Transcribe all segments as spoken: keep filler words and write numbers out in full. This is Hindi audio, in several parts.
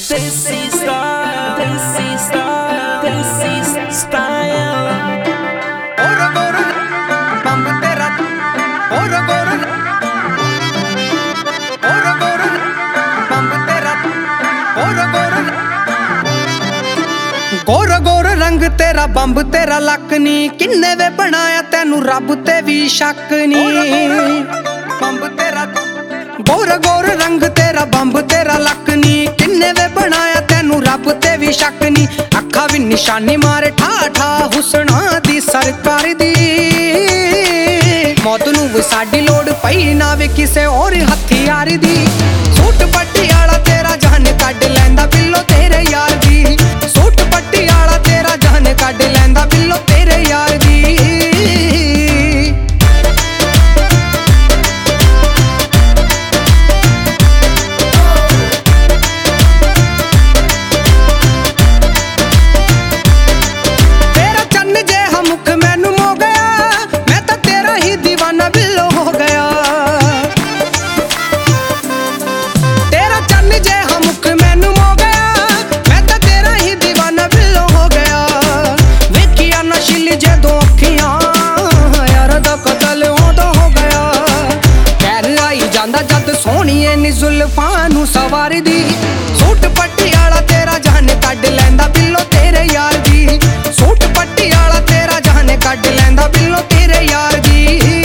Desi style, desi style, desi style. और गोर बम तेरा और गोर और गोर बम तेरा और गोर गोर गोर रंग तेरा बंब तेरा लक नी किन्ने वे बनाया तेनू रब ते भी शक नी बंब तेरा गोर गोर रंग तेरा बंब तेरा लक नी किन्ने वे बनाया तेनू रब ते भी शक नी अखा भी निशानी मारे ठा ठा हुसना दी सरकार दी मौत नू भी साडी लोड़ पई ना वे किसे और हथियार दी सूट पट्टी आला तेरा जान कड लैंदा बिल्लो तेरे यार दी सूट पट्टी आला तेरा जान कड लैंदा बिल्लो तेरे यार दी सोनिए नी जुल्फां नू सवार दी सूट पट्टी आला तेरा जान कड लैंदा बिल्लो तेरे यार दी सूट पट्टी आला तेरा जान कड लैंदा बिल्लो तेरे यार दी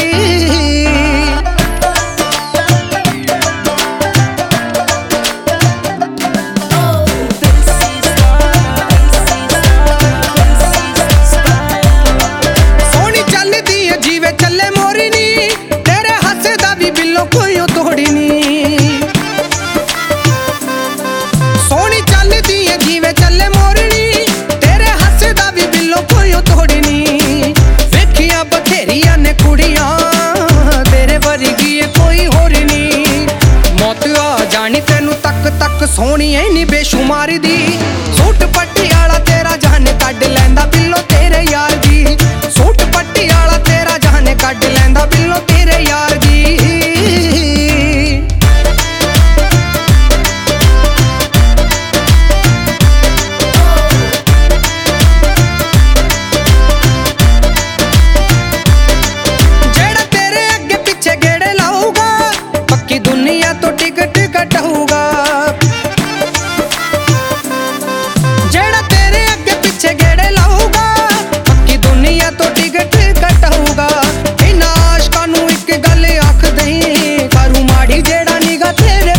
सोनी चलदी है जीवे चले मोरी नी तेरे हसे दा भी बिल्लो कोई तोड़ी नी सोनी है नी बेशुमारी दी सूट पट्टी आला तेरा जान कड लैंदा बिल्लो तेरे यार दी सूट पट्टी आला तेरा जान कड लैंदा बिल्लो तेरे यार दी जेड़ा तेरे अगे पीछे गेड़े लाऊगा पक्की दुनिया तो टिकट कटाऊगा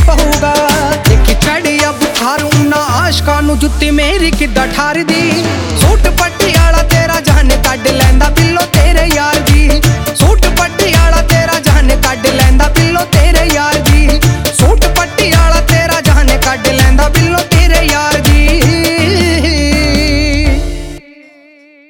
जुत्ती मेरी किदा ठार दी।